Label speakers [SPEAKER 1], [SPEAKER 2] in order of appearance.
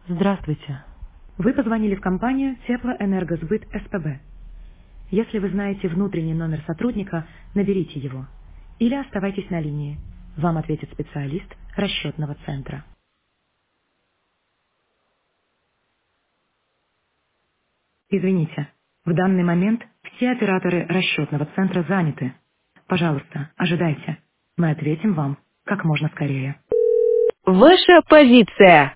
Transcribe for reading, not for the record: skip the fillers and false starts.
[SPEAKER 1] Здравствуйте. Вы позвонили в компанию Теплоэнергосбыт СПБ. Если вы знаете внутренний номер сотрудника, наберите его. Или оставайтесь на линии. Вам ответит специалист расчетного центра. Извините, в данный момент все операторы расчетного центра заняты. Пожалуйста, ожидайте. Мы ответим вам как можно скорее.
[SPEAKER 2] Ваша позиция.